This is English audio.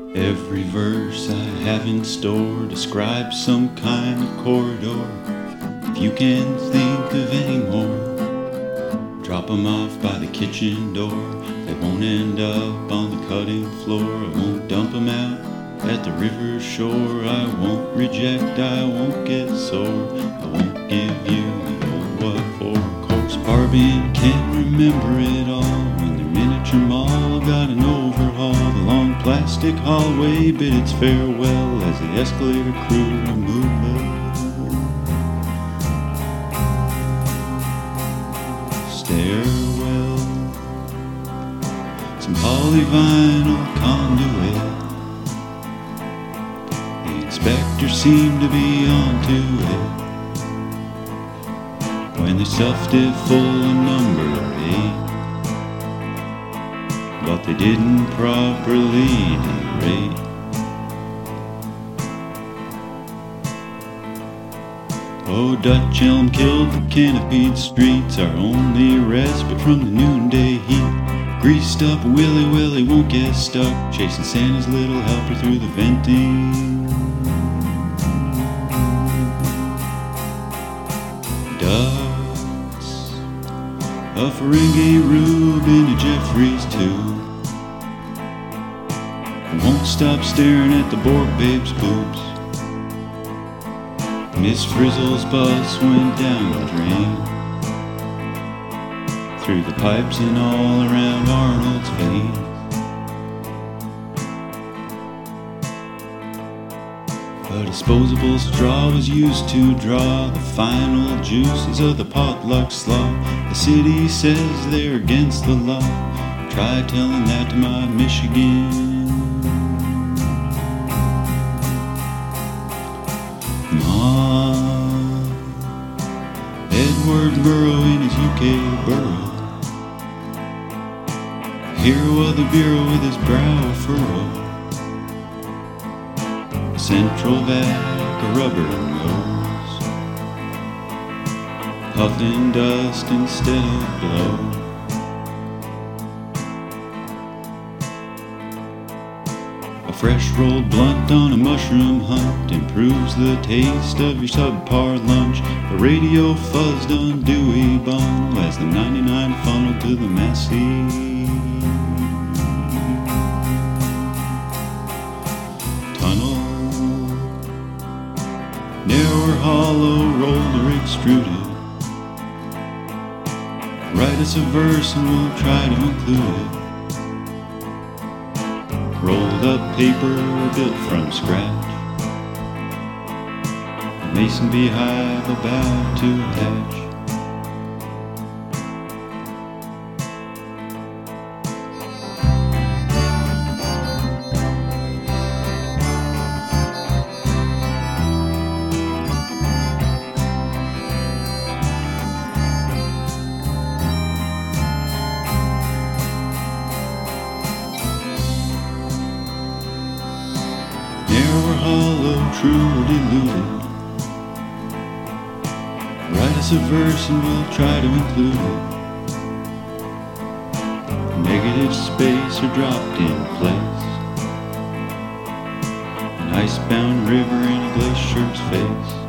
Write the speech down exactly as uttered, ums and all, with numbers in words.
Every verse I have in store describes some kind of corridor. If you can think of any more, drop 'em off by the kitchen door. They won't end up on the cutting floor. I won't dump 'em out at the river shore. I won't reject, I won't get sore. I won't give you the old what for. Course Barbie can't remember it all. When their miniature mall got an overhaul, the long plastic hallway bid its farewell as the escalator crew moved up. Stairwell, some polyvinyl conduit. The inspector seemed to be onto it when they stuffed it full of number eight, but they didn't properly narrate. Oh, Dutch elm killed the canopied streets, our only respite from the noonday heat. Greased up Willy Willy won't get stuck, chasing Santa's little helper through the venting. Ducks, a Ferengi rube in a Jeffries tube. Won't stop staring at the Borg babe's boobs. Miss Frizzle's bus went down the drain, through the pipes and all around Arnold's veins. A disposable straw was used to draw the final juices of the potluck slaw. The city says they're against the law. Try telling that to my Michigan. Mom, Edward Burrow in his U K burrow, hero of the bureau with his brow furrowed, a central vac, a rubber nose, puffing dust instead of blow. A fresh rolled blunt on a mushroom hunt improves the taste of your subpar lunch. The radio fuzzed on Dewey Bundle as the ninety-nine funneled to the Massey. Tunnel, narrower, hollow, rolled or extruded. Write us a verse and we'll try to include it. Rolled up paper built from scratch, a mason beehive about to hatch. Narrow or hollow, true or deluded. Write us a verse and we'll try to include it. Negative space or dropped in place, an icebound river in a glacier's face.